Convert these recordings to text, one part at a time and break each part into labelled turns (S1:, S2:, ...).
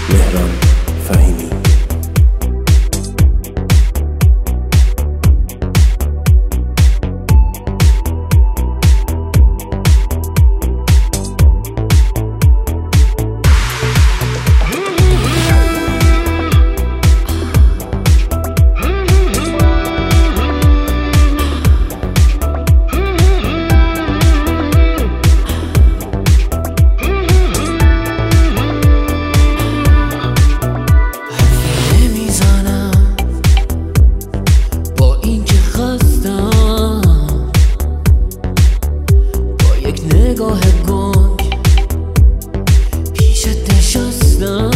S1: مهران فهیمی.
S2: نگاه گنگ پیشت نشستم،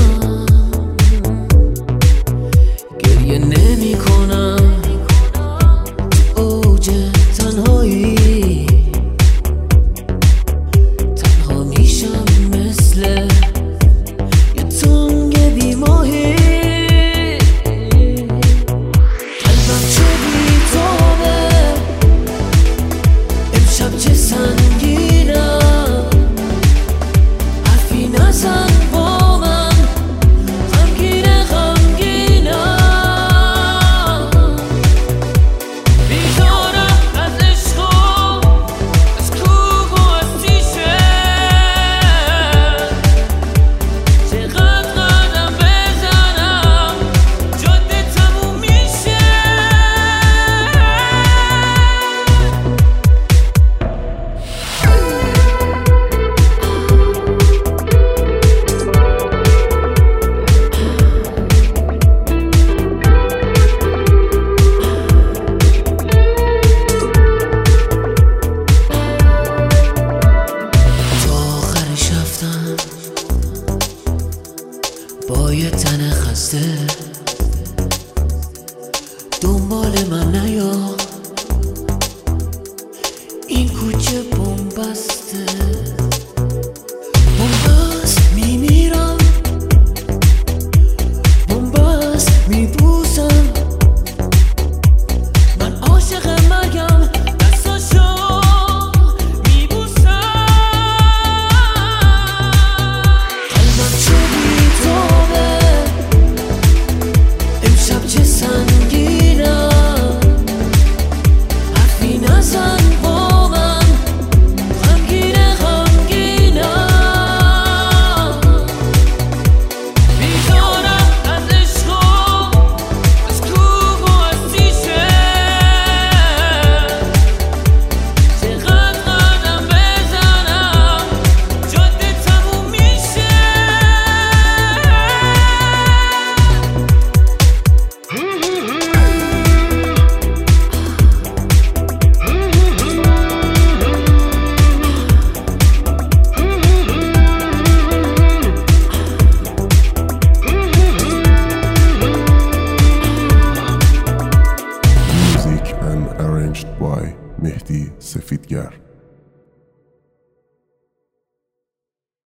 S2: گریه نمی کنم تو اوج تنهایی، تنها میشم مثل یه تنگ بیماهی. قلبم چه بیتابه امشب، چه سنگی با یه تن خسته دنبال من نیا، این کوچه بنبسته، بنبست میمیرم، بنبست میبوسم، من عاشق مرگم، دستاشو میبوسم. قلبم چه بیتابه امشب، چه سنگینم، حرفی نزن با من، غمگینه غمگینم، بیدارم از عشق و از کوه و از تیشه، چقدر قدم بزنم جاده تموم میشه.
S1: Music and arranged by مهدی سفیدگر.